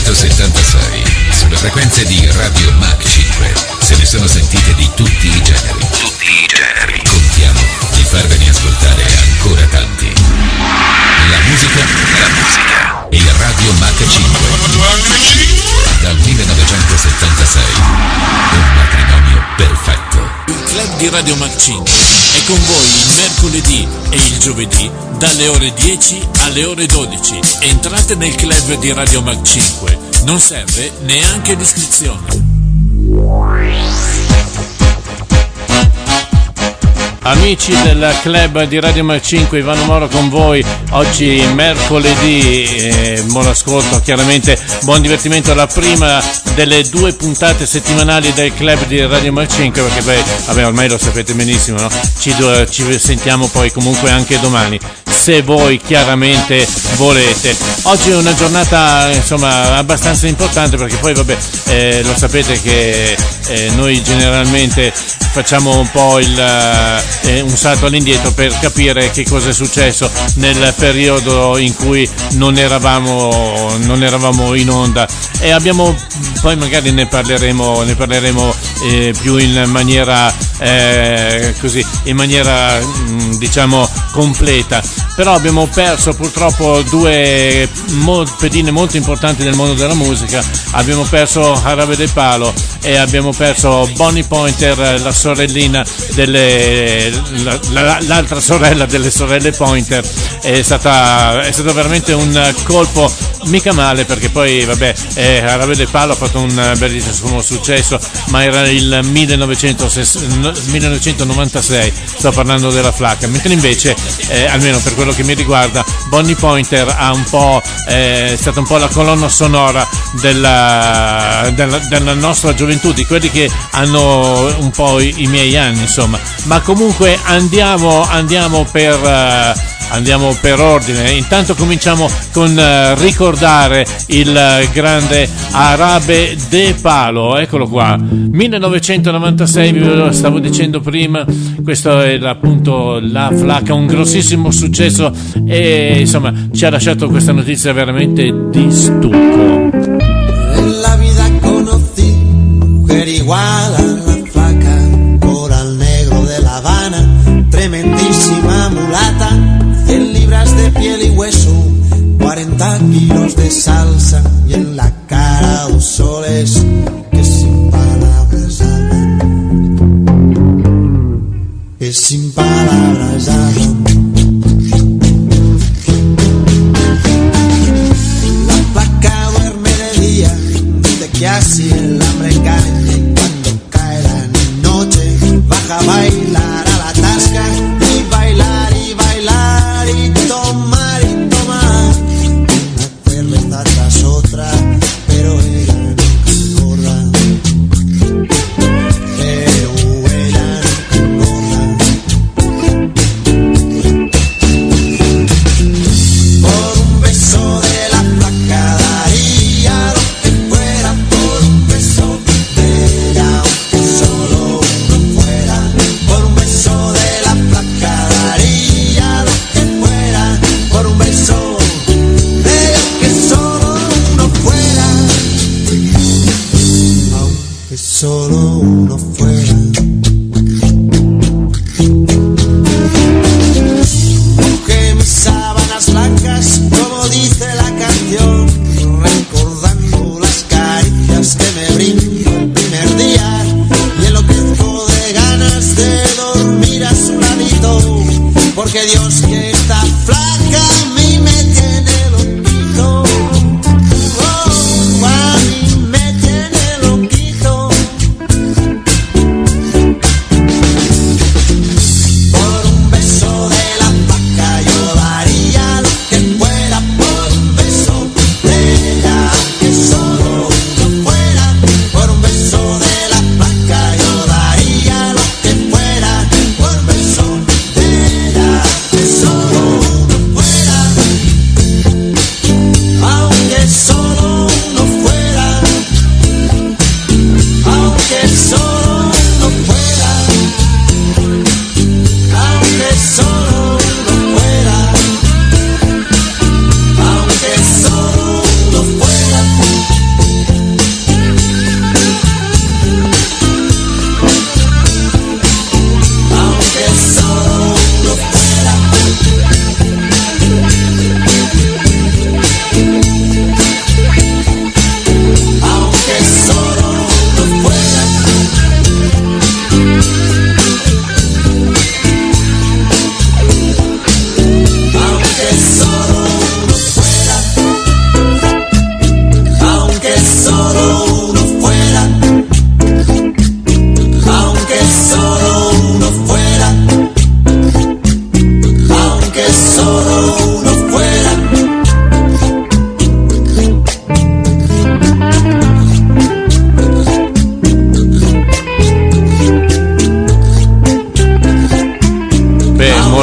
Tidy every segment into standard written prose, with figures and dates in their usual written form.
1976, sulle frequenze di Radio Mach 5, se ne sono sentite di tutti i generi. Tutti i generi. Contiamo di farvene ascoltare ancora tanti. La musica e Radio Mach 5. Dal 1976, un matrimonio perfetto. Il club di Radio Mach 5 è con voi il mercoledì e il giovedì dalle ore 10 alle ore 12. Entrate nel club di Radio Mach 5, non serve neanche l'iscrizione. Amici del club di Radio Mach 5, Ivano Moro con voi. Oggi mercoledì, buon ascolto, chiaramente buon divertimento, la prima delle 2 puntate settimanali del club di Radio Mach 5, perché poi, vabbè, ormai lo sapete benissimo, no? Ci sentiamo poi comunque anche domani, se voi chiaramente volete. Oggi è una giornata insomma abbastanza importante, perché poi vabbè, lo sapete che noi generalmente facciamo un po' un salto all'indietro per capire che cosa è successo nel periodo in cui non eravamo in onda, e abbiamo, poi magari ne parleremo più in maniera così, in maniera diciamo completa. Però abbiamo perso purtroppo 2 pedine molto importanti nel mondo della musica. Abbiamo perso Jarabe de Palo e abbiamo perso Bonnie Pointer, la sorellina l'altra sorella delle sorelle Pointer. È stato veramente un colpo mica male, perché poi vabbè, Jarabe de Palo ha fatto un bellissimo successo, ma era il 1996, sto parlando della flacca, mentre invece almeno per quello che mi riguarda Bonnie Pointer ha un po' è stata un po' la colonna sonora della nostra gioventù, di quelli che hanno un po' i miei anni, insomma. Ma comunque andiamo per ordine. Intanto cominciamo con ricordare il grande Jarabe de Palo. Eccolo qua, 1996, vi lo stavo dicendo prima. Questo è appunto la flacca, un grossissimo successo, e insomma ci ha lasciato questa notizia veramente di stucco. Nella vita conocí mujer igual a la flaca, coral negro de La Habana, tremendísima mulata, 100 libras de piel y hueso, 40 kilos de salsa, y en la cara 2 soles que sin palabras hablan, que sin palabras hablan. La flaca duerme de día, que así el hambre cae, cuando cae la noche baja a bailar a la tasca, y bailar y bailar y tomar una cerveza tras otra, pero ella nunca engorda, pero ella nunca engorda.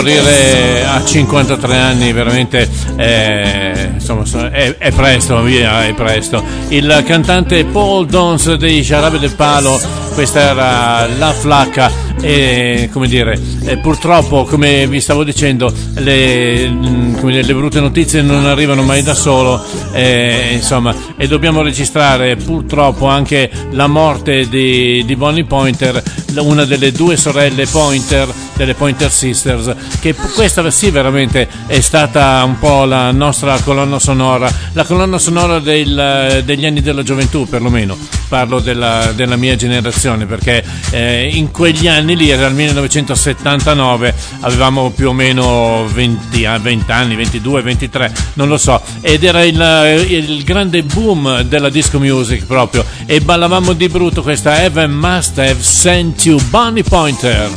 morire a 53 anni veramente insomma è presto, via, è presto. Il cantante Paul Dons dei Jarabe del Palo, questa era La Flacca. E come dire, purtroppo, come vi stavo dicendo, le brutte notizie non arrivano mai da solo, insomma, e dobbiamo registrare purtroppo anche la morte di Bonnie Pointer, una delle due sorelle Pointer, delle Pointer Sisters, che questa sì veramente è stata un po' la nostra colonna sonora, la colonna sonora degli anni della gioventù, perlomeno parlo della mia generazione, perché in quegli anni lì, era il 1979, avevamo più o meno 20 anni, 22, 23, non lo so, ed era il grande boom della disco music proprio, e ballavamo di brutto questa Heaven Must Have Sent You, Bonnie Pointer.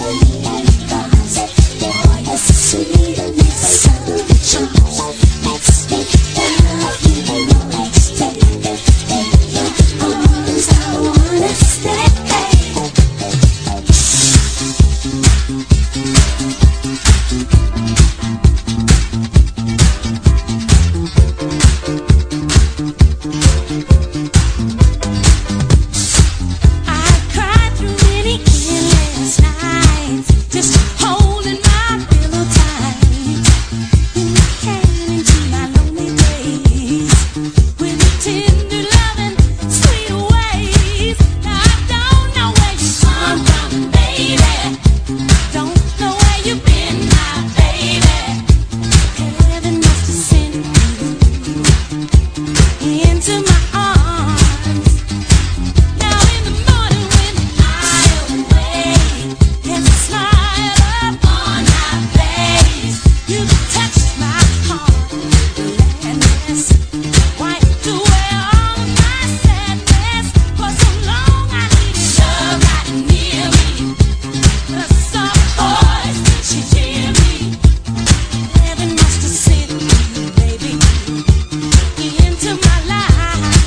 Into my life.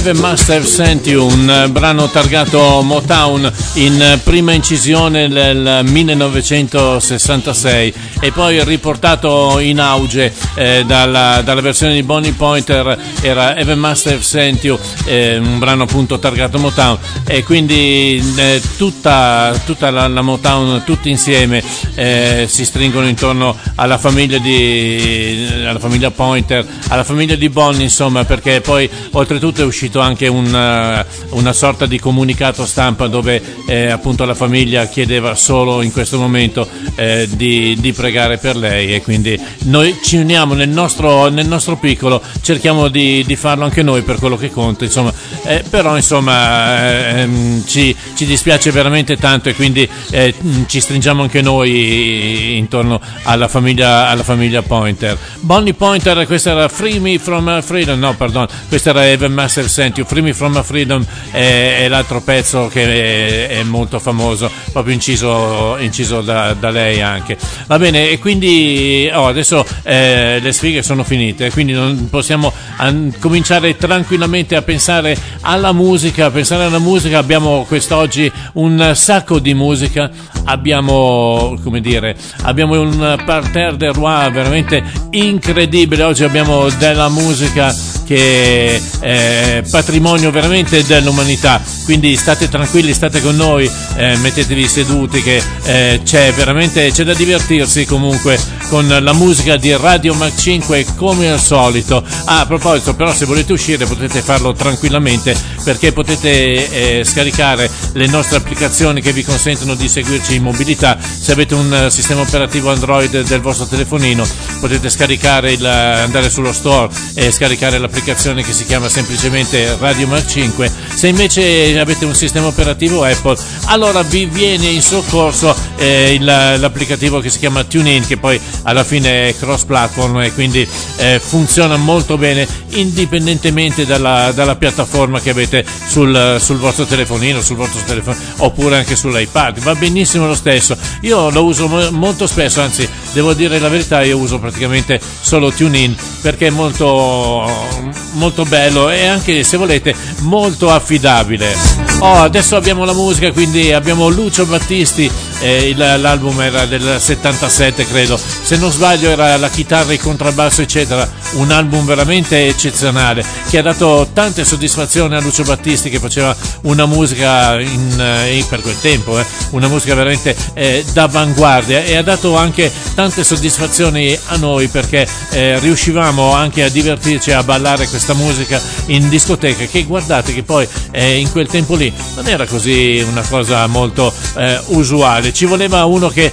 Heaven Must Have Sent You, un brano targato Motown in prima incisione nel 1966 e poi riportato in auge dalla versione di Bonnie Pointer. Era Heaven Must Have Sent You, un brano appunto targato Motown, e quindi tutta la Motown, tutti insieme si stringono intorno alla famiglia Pointer, alla famiglia di Bonnie, insomma, perché poi oltretutto è uscito anche una sorta di comunicato stampa dove appunto la famiglia chiedeva solo in questo momento di pregare per lei, e quindi noi ci uniamo nel nostro piccolo, cerchiamo di farlo anche noi per quello che conta, insomma, però insomma ci dispiace veramente tanto, e quindi ci stringiamo anche noi intorno alla famiglia Pointer. Bonnie Pointer, questa era Free Me From Freedom, no pardon, questa era Heaven Must Have Sent You. Free Me From Freedom è l'altro pezzo che è molto famoso, proprio inciso da lei anche. Va bene, e quindi adesso le sfighe sono finite, quindi non possiamo cominciare tranquillamente a pensare alla musica. Abbiamo quest'oggi un sacco di musica, abbiamo un parterre de roi veramente incredibile. Oggi abbiamo della musica che è patrimonio veramente dell'umanità, quindi state tranquilli, state con noi, mettetevi seduti che c'è da divertirsi comunque con la musica di Radio Mac 5 come al solito. A proposito, però, se volete uscire potete farlo tranquillamente, perché potete scaricare le nostre applicazioni che vi consentono di seguirci in mobilità. Se avete un sistema operativo Android del vostro telefonino, potete andare sullo store e scaricare l'applicazione che si chiama semplicemente Radio Mac 5. Se invece avete un sistema operativo Apple, allora vi viene in soccorso l'applicativo che si chiama TuneIn, che poi alla fine è cross platform e quindi funziona molto bene indipendentemente dalla piattaforma che avete sul vostro telefonino, oppure anche sull'iPad, va benissimo lo stesso. Io lo uso molto spesso, anzi devo dire la verità, io uso praticamente solo TuneIn perché è molto, molto bello e anche, se volete, molto affidabile. Adesso abbiamo la musica, quindi abbiamo Lucio Battisti, l'album era del 77 credo, se non sbaglio era la chitarra, il contrabbasso eccetera, un album veramente eccezionale che ha dato tante soddisfazioni a Lucio Battisti, che faceva una musica per quel tempo, una musica veramente d'avanguardia, e ha dato anche tante soddisfazioni a noi, perché riuscivamo anche a divertirci a ballare questa musica in discoteca, che guardate che poi in quel tempo lì non era così una cosa molto usuale, ci voleva uno che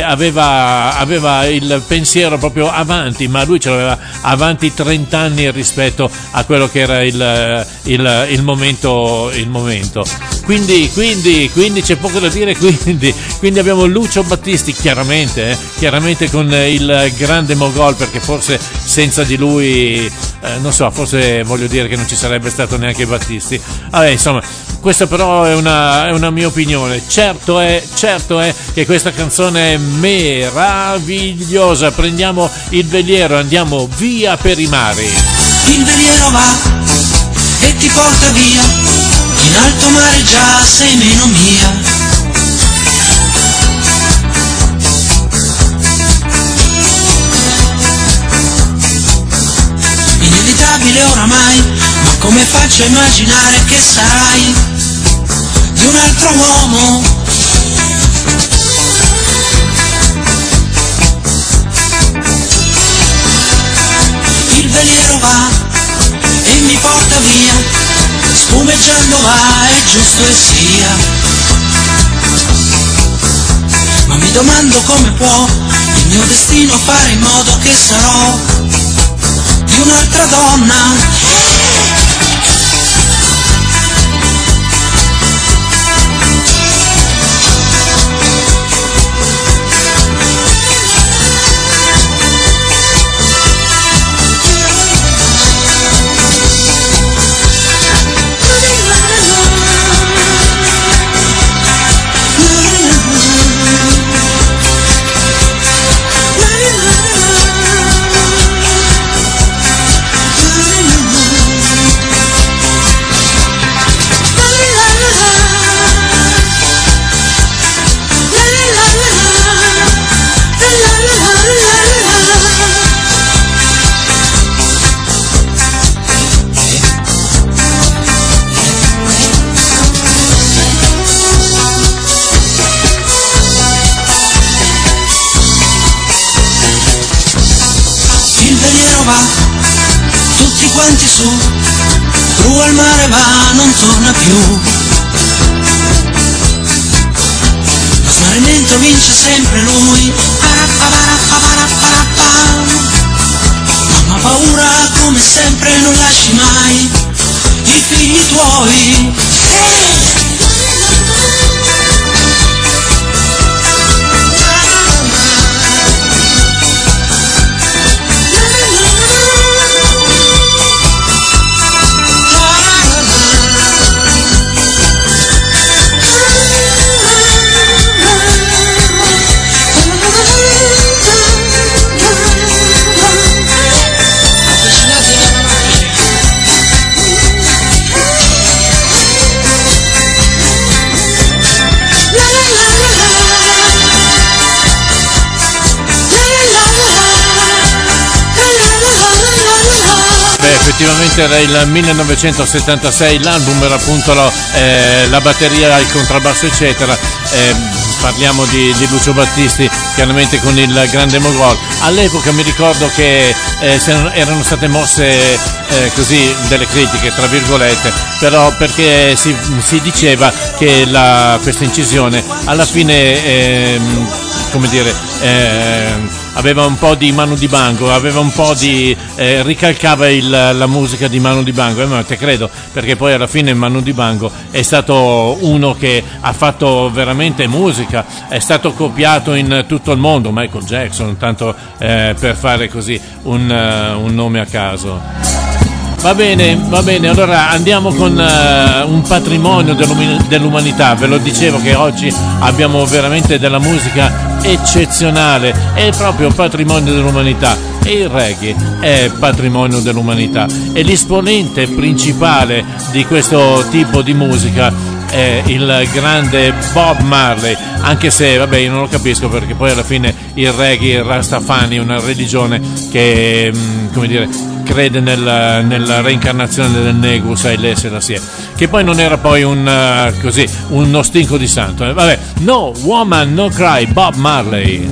aveva il pensiero proprio avanti, ma lui ce l'aveva avanti 30 anni rispetto a quello che era il momento. Quindi c'è poco da dire, quindi abbiamo Lucio Battisti, chiaramente con il grande Mogol, perché forse senza di lui non so, forse voglio dire che non ci sarebbe stato neanche Battisti. Vabbè, insomma, questa però è una mia opinione. Certo è che questa canzone è meravigliosa. Prendiamo il veliero e andiamo via per i mari. Il veliero va e ti porta via, in alto mare già sei meno mia. Inevitabile oramai, ma come faccio a immaginare che sarai di un altro uomo? Il veliero va e mi porta via, spumeggiando va, è giusto e sia. Ma mi domando come può il mio destino fare in modo che sarò di un'altra donna. va, tutti quanti su, giù al mare va, non torna più. Lo smarrimento vince sempre lui, mamma paura come sempre non lasci mai i figli tuoi. Effettivamente era il 1976, l'album era appunto la batteria, il contrabbasso eccetera. Parliamo di Lucio Battisti, chiaramente con il grande Mogol. All'epoca mi ricordo che erano state mosse così delle critiche tra virgolette, però perché si diceva che questa incisione alla fine come dire, aveva un po' di Manu Dibango, aveva un po' di ricalcava la musica di Manu Dibango, ma te credo, perché poi alla fine Manu Dibango è stato uno che ha fatto veramente musica, è stato copiato in tutto il mondo, Michael Jackson, tanto per fare così un nome a caso. Va bene, allora andiamo con un patrimonio dell'umanità. Ve lo dicevo che oggi abbiamo veramente della musica eccezionale, è proprio patrimonio dell'umanità, e il reggae è patrimonio dell'umanità, e l'esponente principale di questo tipo di musica è il grande Bob Marley, anche se vabbè io non lo capisco, perché poi alla fine il reggae, il Rastafani, è una religione che come dire crede nella reincarnazione del Negus, Haile Selassie, che poi non era poi uno stinco di santo. Vabbè, No Woman No Cry, Bob Marley.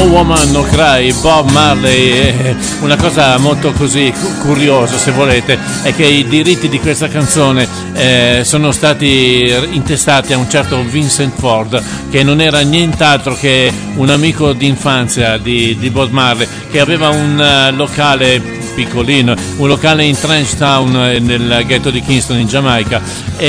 Woman No Cry, Bob Marley. Una cosa molto così curiosa, se volete, è che i diritti di questa canzone sono stati intestati a un certo Vincent Ford, che non era nient'altro che un amico d'infanzia di Bob Marley, che aveva un locale piccolino, un locale in Trench Town nel ghetto di Kingston in Giamaica,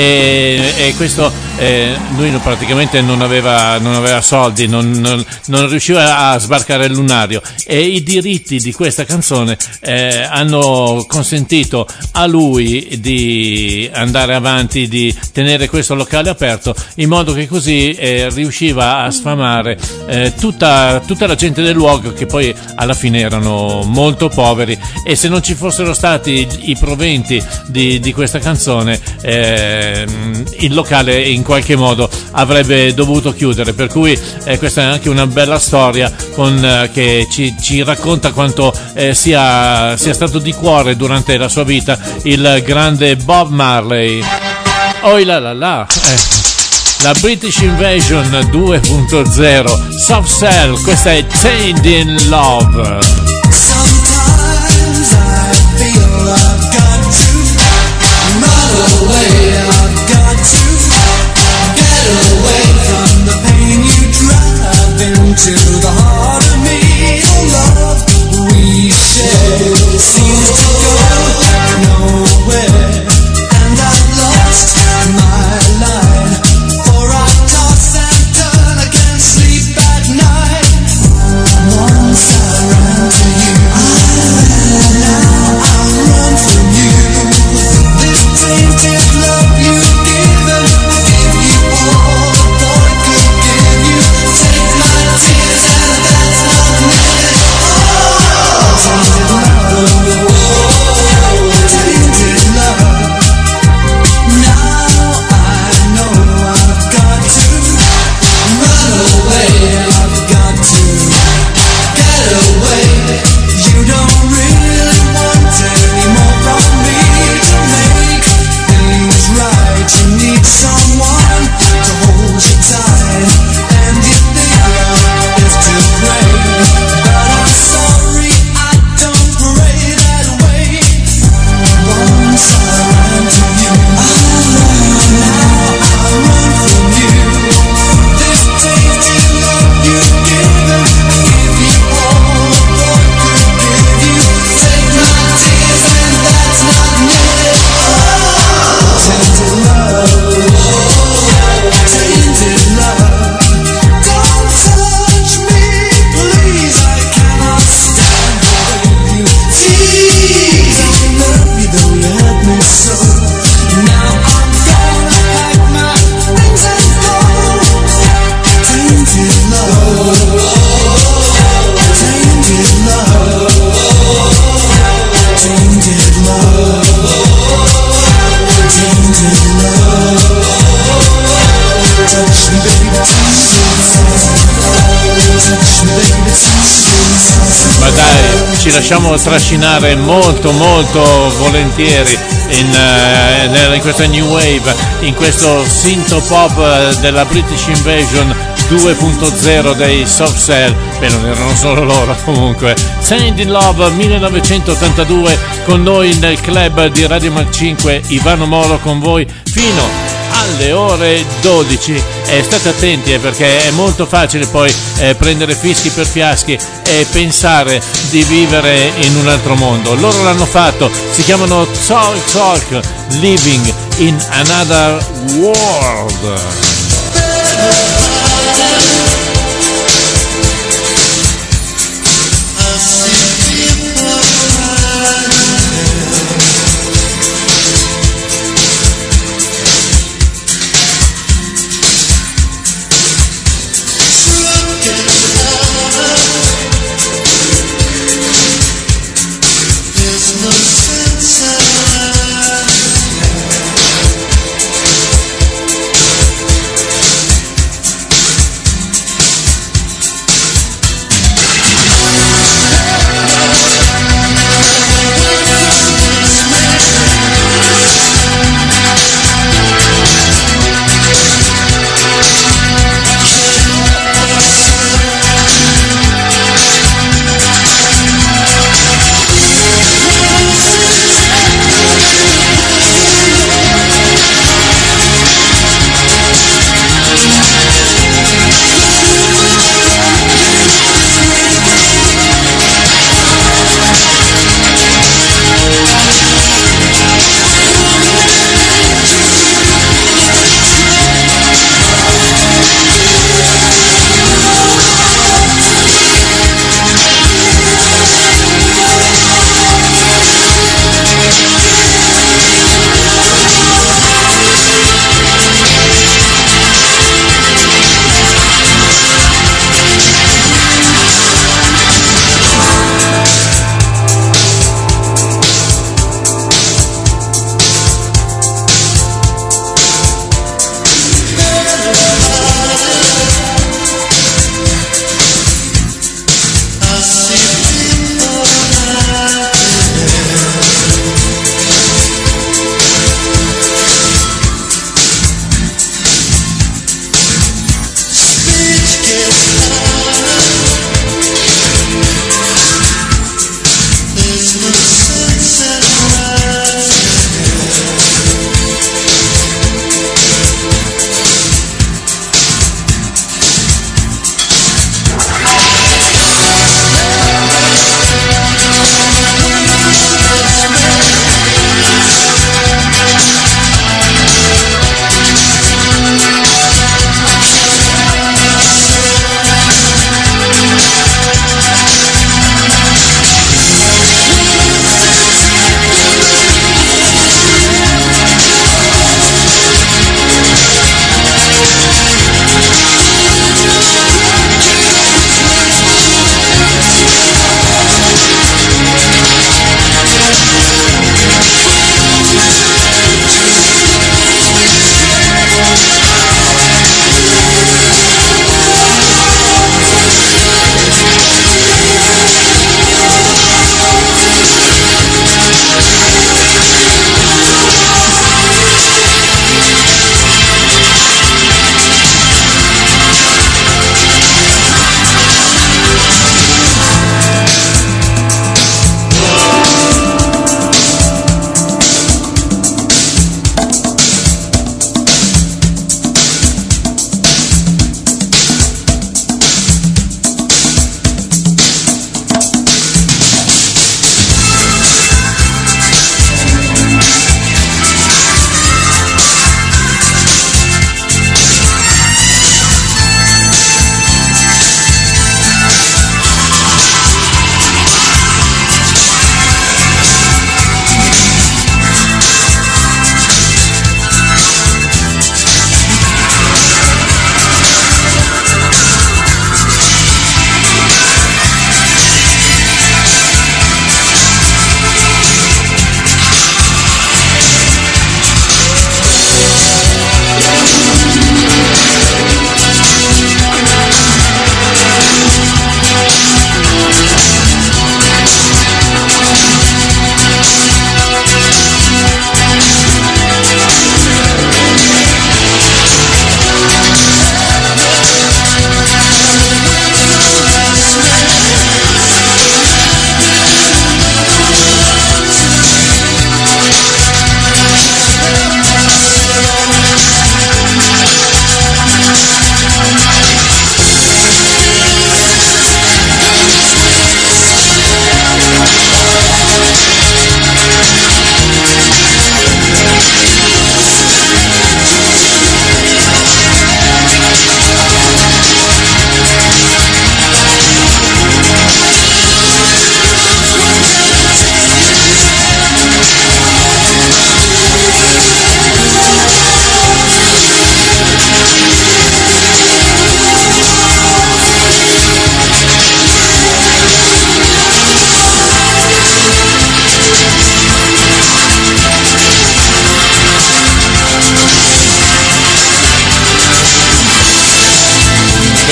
e questo lui praticamente non aveva soldi, non riusciva a sbarcare il lunario, e i diritti di questa canzone hanno consentito a lui di andare avanti, di tenere questo locale aperto, in modo che così riusciva a sfamare tutta la gente del luogo, che poi alla fine erano molto poveri, e se non ci fossero stati i proventi di questa canzone, il locale in qualche modo avrebbe dovuto chiudere. Per cui questa è anche una bella storia che ci racconta quanto sia stato di cuore durante la sua vita il grande Bob Marley. Oh la la la, la British Invasion 2.0, Soft Cell, questa è Tainted in Love. Sometimes I feel I've got to run away, I've got to get away from the pain you drive into the heart of me. The love we share seems to go nowhere, and I've lost my line, for I toss and turn, I can't sleep at night. Once I ran to you, now I run from you. This tainted love you've given, give you all the boy could give you. Take my tears and that's not needed. Oh, tainted love. Now I know I've got to run away, I've got to get away. You don't really want any more from me to make things right. You need someone to hold you tight, and you think it's to pray, but I'm sorry, I don't pray that way. Once I ran to you, now I run from you. This tainted love you've given, I give you all the boy could give you. Take my tears and that's not needed. Oh, tainted love, tainted love. Don't touch me, please, I cannot stand the way you tease. I love you though you hurt me so. Now I'm gonna pack my things and go. Tainted love, tainted love, tainted love, tainted love. Touch me baby, touch me baby, touch. Ma dai, ci lasciamo trascinare molto molto volentieri in questa new wave, in questo synthpop della British Invasion 2.0 dei Soft Cell. Beh, non erano solo loro comunque. Tainted in Love 1982, con noi nel club di Radio Mac 5, Ivano Moro con voi fino alle ore 12. State attenti perché è molto facile poi prendere fischi per fiaschi e pensare di vivere in un altro mondo. Loro l'hanno fatto, si chiamano Talk, Living in Another World.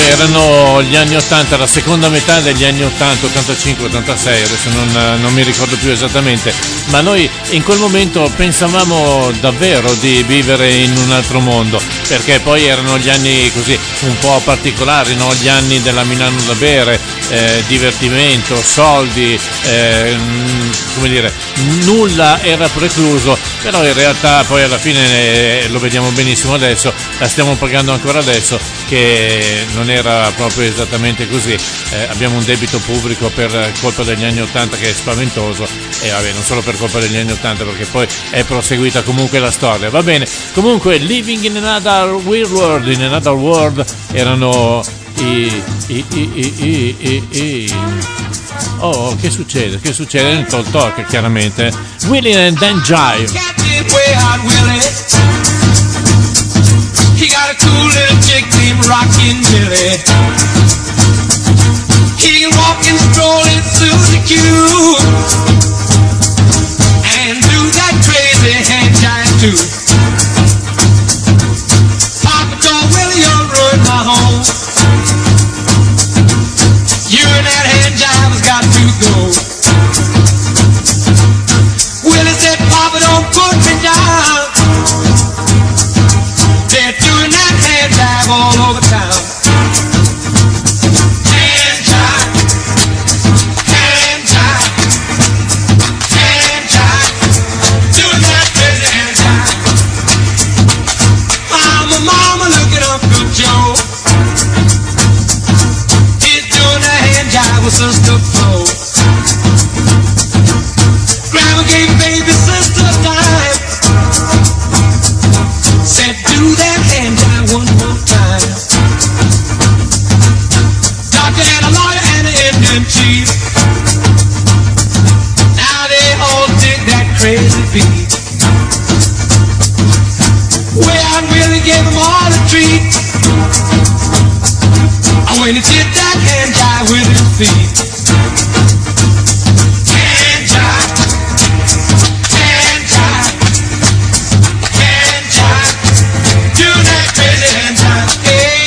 erano gli anni 80, la seconda metà degli anni 80, 85, 86, adesso non mi ricordo più esattamente, ma noi in quel momento pensavamo davvero di vivere in un altro mondo, perché poi erano gli anni così un po' particolari, no? Gli anni della Milano da bere, divertimento, soldi, come dire, nulla era precluso, però in realtà poi alla fine lo vediamo benissimo adesso, la stiamo pagando ancora adesso, che non era proprio esattamente così. Abbiamo un debito pubblico per colpa degli anni 80 che è spaventoso, e vabbè, non solo per colpa degli anni 80, perché poi è proseguita comunque la storia. Va bene, comunque Living in Another Weird World, in Another World erano oh, che succede? Che succede? Nel Talk Talk, chiaramente. Willie and then Jive. He got a cool little chick named Rockin' Billy. He can walk and stroll in Susie Q and do that crazy hand jive too. Papa told Willie, you'll ruin my home. You and that hand jive has got to go. Willie said, Papa, don't put me down. They're doing that hand jive all over town. Hand jive, hand jive, hand jive, doing that crazy hand jive. Mama, look at Uncle Joe. He's doing that hand jive with Sister Flo. Grandma gave baby sister time. Said do that hand jive one more time. Doctor and a lawyer and an Indian chief. Now they all dig that crazy beat. Well, I really gave them all a treat. When he did that hand jive with his feet. Hand jive, hand jive, hand jive, do that crazy hand jive. Hey,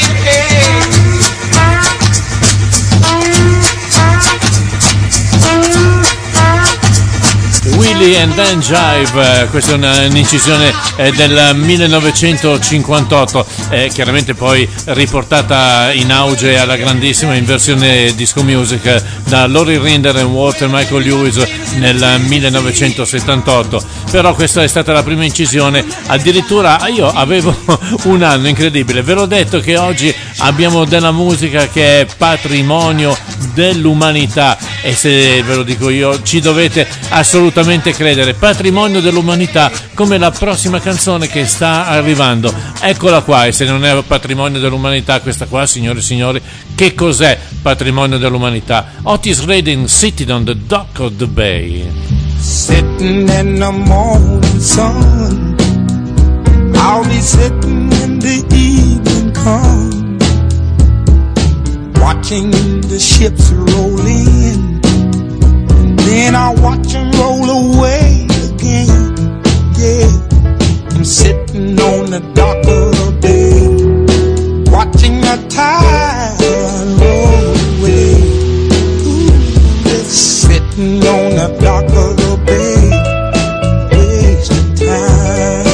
Willie and then Jive, questa è un'incisione del 1958, chiaramente poi riportata in auge alla grandissima in versione disco music da Lori Rinder e Walter Michael Lewis nel 1978, però questa è stata la prima incisione, addirittura io avevo un anno, incredibile, ve l'ho detto che oggi abbiamo della musica che è patrimonio dell'umanità, e se ve lo dico io ci dovete assolutamente credere, patrimonio dell'umanità, come la prossima canzone che sta arrivando, eccola qua. E se non è patrimonio dell'umanità questa qua, signore e signori, che cos'è patrimonio dell'umanità? Otis Redding, Sitting on the Dock of the Bay. Sitting in the morning sun, I'll be sitting when the evening comes, watching the ships roll in, and then I'll watch them roll away again. Yeah, I'm sitting on the dock of the bay, watching the tide roll away. Ooh, just sitting on the dock of the bay, wasting time.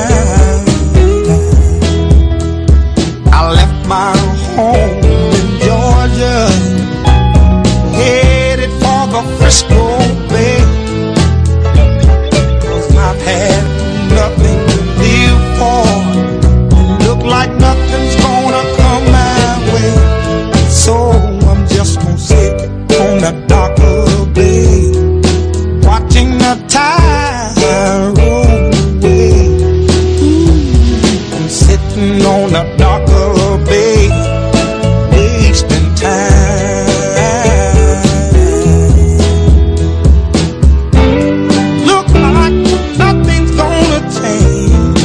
I left my home in Georgia, headed for the Frisco Bay, 'cause I've had nothing to live for, and look like nothing's gonna come my way. So I'm just gonna sit on the dock of the bay, watching the tide roll away. I'm sitting on the dock of the bay, wasting time. Look like nothing's gonna change,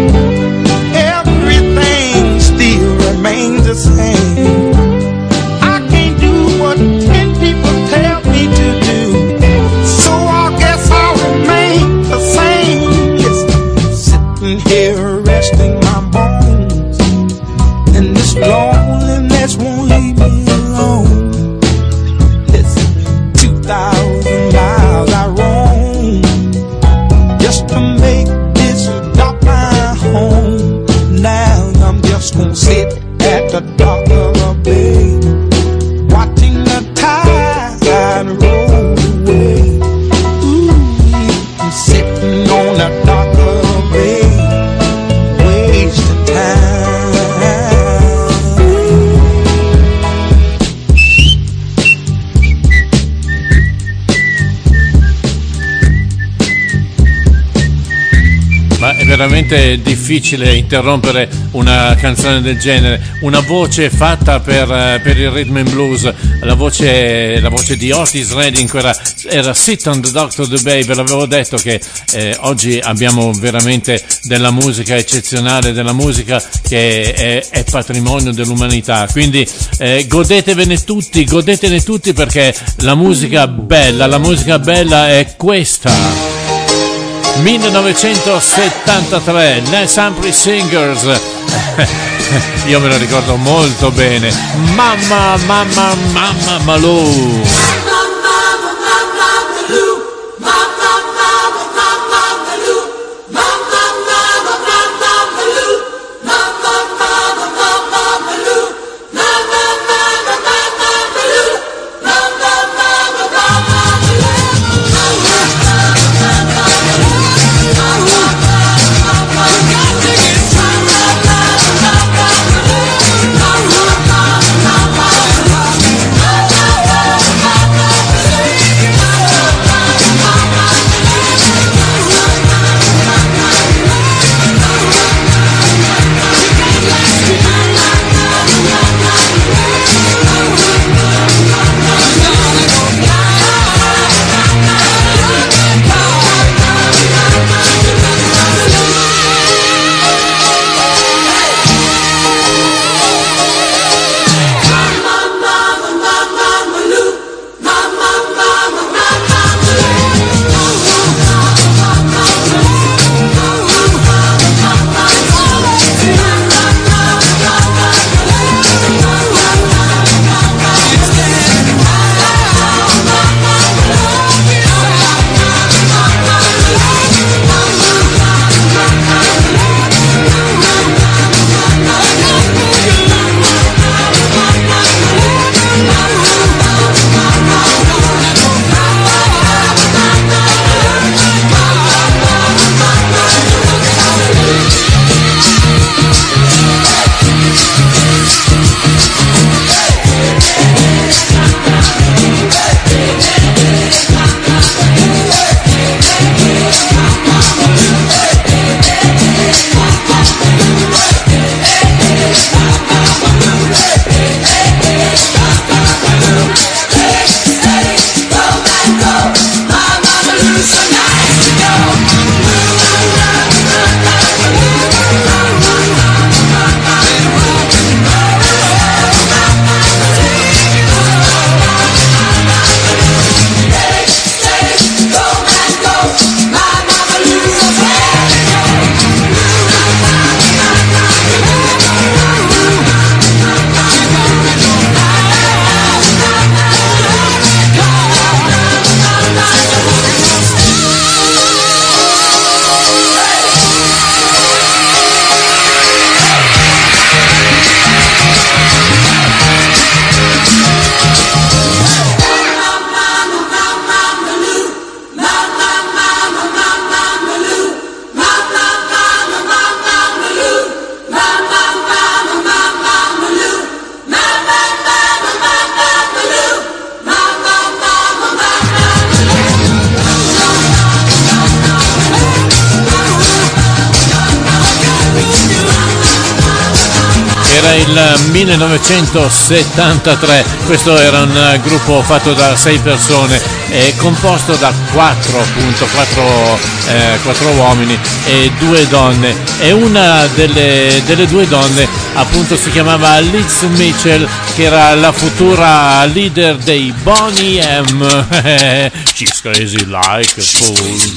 everything still remains the same. I can't do what 10 people tell me to do, so I guess I'll remain the same. Yes, sitting here resting my bones, and this loneliness won't just gonna sit at the dock of the bay, watching the tide roll away. Ooh, I'm sitting on the dock of the bay, wasting time. Ma è veramente difficile interrompere una canzone del genere, una voce fatta per il rhythm and blues, la voce di Otis Redding era Sit on the Dock of the Bay. Ve l'avevo detto che oggi abbiamo veramente della musica eccezionale, della musica che è patrimonio dell'umanità, quindi godetene tutti perché la musica bella è questa. 1973, Les Humphrey Singers. Io me lo ricordo molto bene. Mamma Malou. Era il 1973, questo era un gruppo fatto da 6 persone e composto da 4 uomini e 2 donne, e una delle 2 donne appunto si chiamava Liz Mitchell, che era la futura leader dei Boney M. She's crazy like a fool.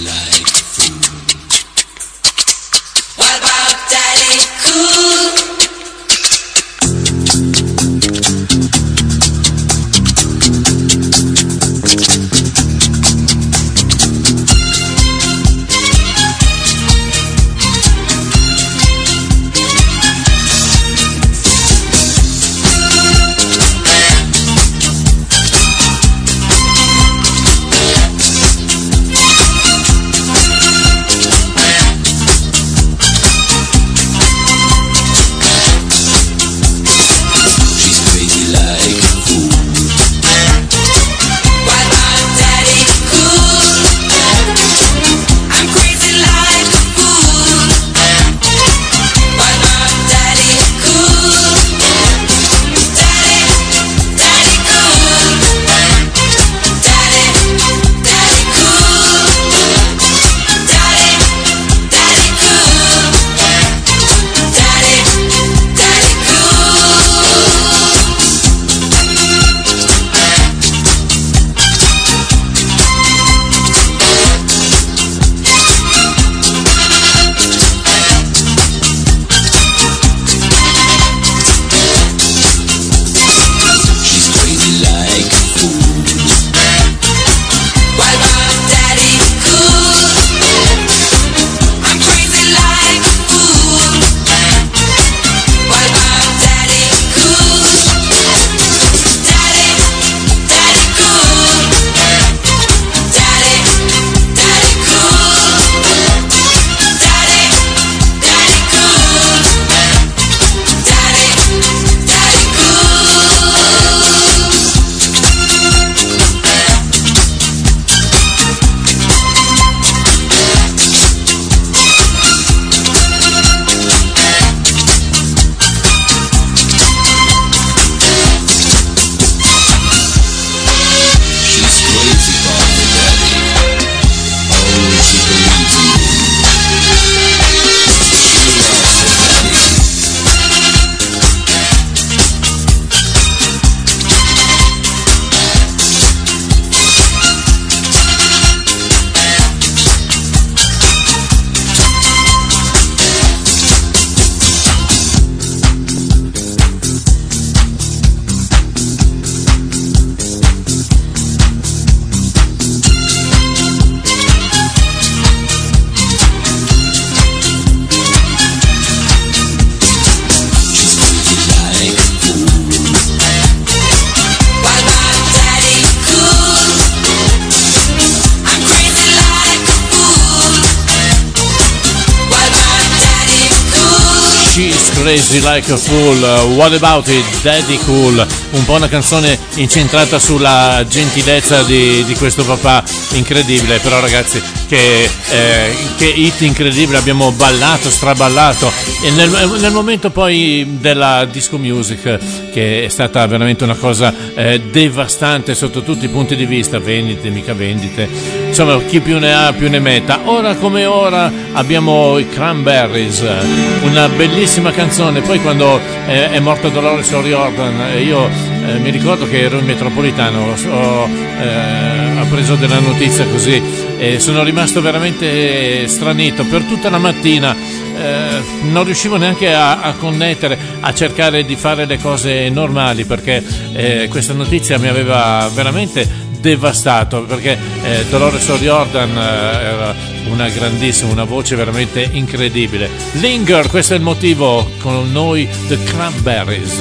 Crazy Like a Fool, What About It, Daddy Cool, un po' una canzone incentrata sulla gentilezza di questo papà incredibile, però ragazzi che hit incredibile, abbiamo ballato, straballato, e nel momento poi della disco music, che è stata veramente una cosa devastante sotto tutti i punti di vista, vendite, mica vendite, insomma chi più ne ha più ne metta. Ora come ora abbiamo i Cranberries, una bellissima canzone. Poi quando è morto Dolores O'Riordan, io mi ricordo che ero in metropolitano, ho preso della notizia così e sono rimasto veramente stranito per tutta la mattina. Non riuscivo neanche a connettere, a cercare di fare le cose normali, perché questa notizia mi aveva veramente devastato, perché Dolores O'Riordan era una grandissima, una voce veramente incredibile. Linger, questo è il motivo, con noi The Cranberries.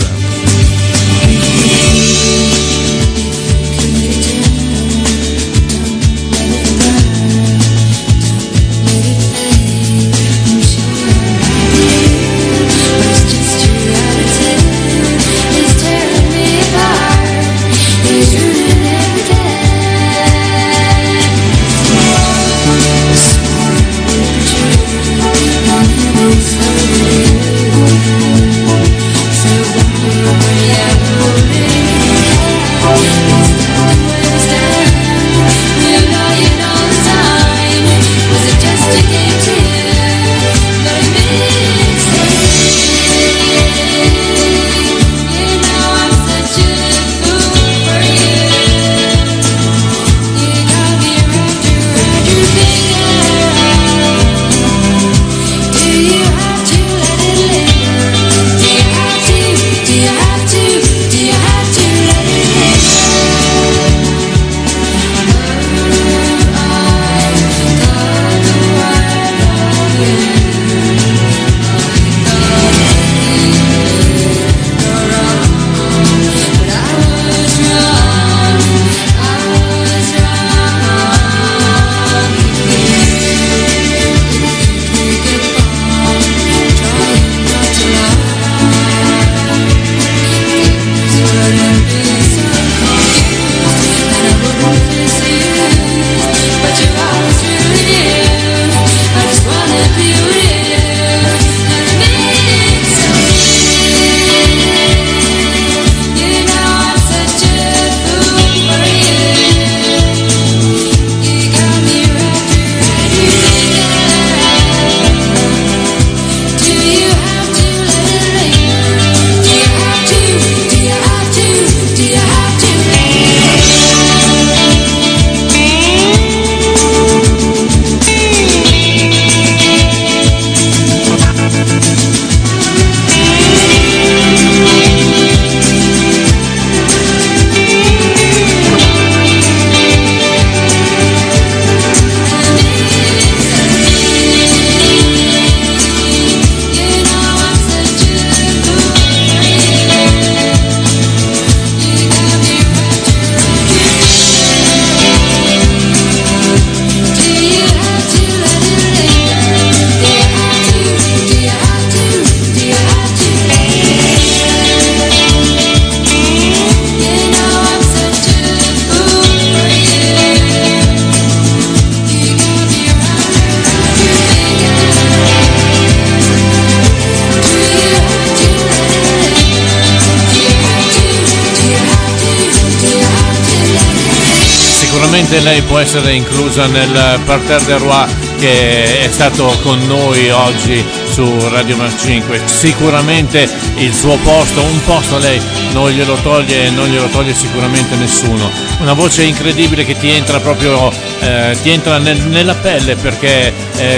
Lei può essere inclusa nel Parterre des Rois che è stato con noi oggi su Radio Mark 5. Sicuramente il suo posto, un posto lei non glielo toglie sicuramente nessuno. Una voce incredibile che ti entra proprio, ti entra nella pelle, perché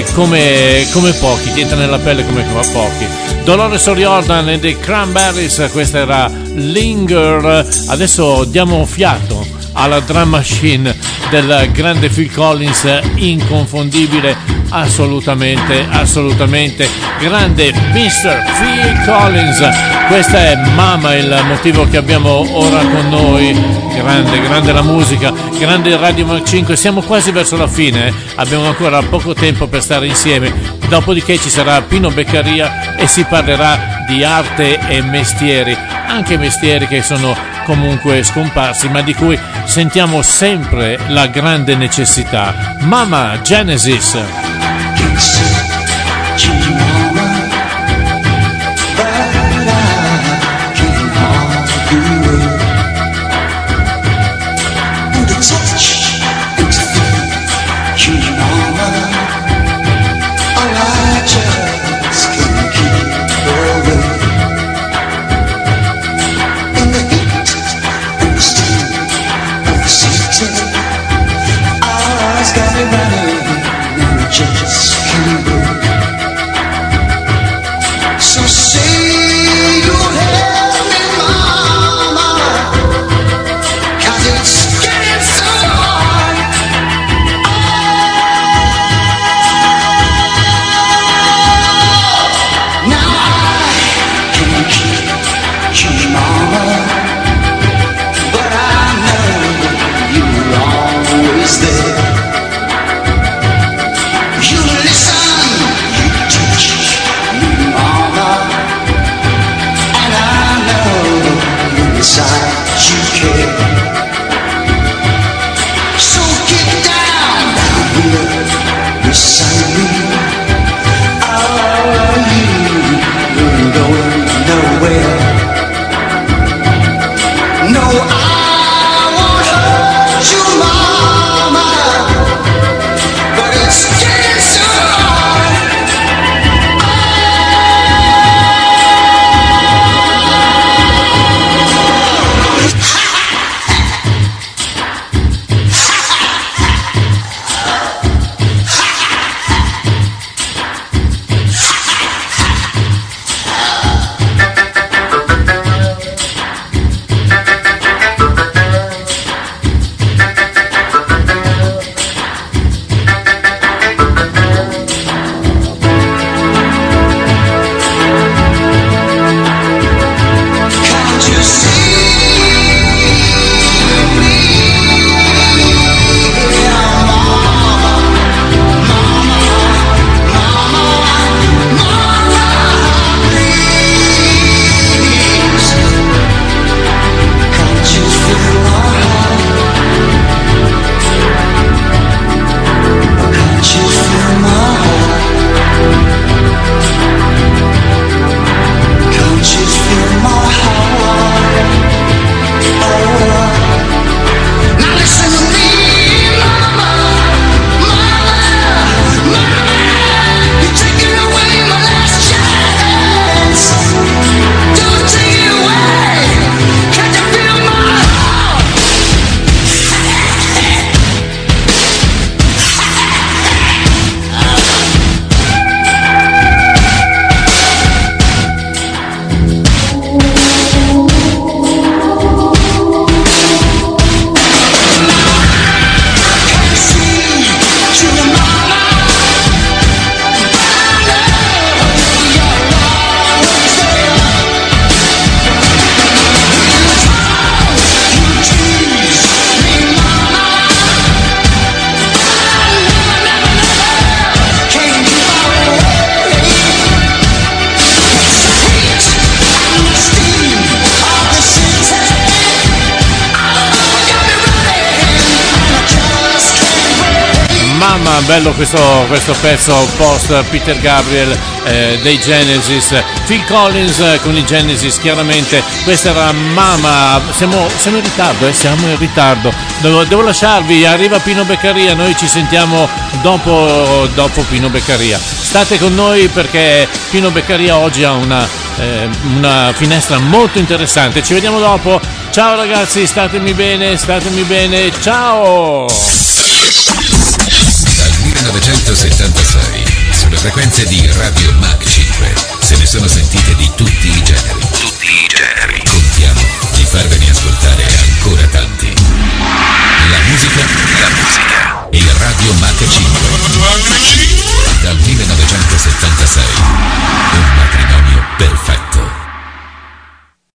come pochi, ti entra nella pelle come pochi. Dolores O'Riordan e The Cranberries, questa era Linger. Adesso diamo fiato alla drum machine del grande Phil Collins, inconfondibile, assolutamente grande Mr. Phil Collins. Questa è Mama, il motivo che abbiamo ora con noi. Grande la musica, grande Radio Mac 5. Siamo quasi verso la fine, abbiamo ancora poco tempo per stare insieme, dopodiché ci sarà Pino Beccaria e si parlerà di arte e mestieri, anche mestieri che sono comunque scomparsi ma di cui sentiamo sempre la grande necessità. Mama, Genesis. Bello questo pezzo post Peter Gabriel dei Genesis, Phil Collins con i Genesis. Chiaramente questa era Mama. Siamo in ritardo, siamo in ritardo, devo lasciarvi, arriva Pino Beccaria, noi ci sentiamo dopo Pino Beccaria. State con noi perché Pino Beccaria oggi ha una finestra molto interessante. Ci vediamo dopo. Ciao ragazzi, statemi bene, ciao. 1976 sulle frequenze di Radio Mac 5 se ne sono sentite di tutti i generi.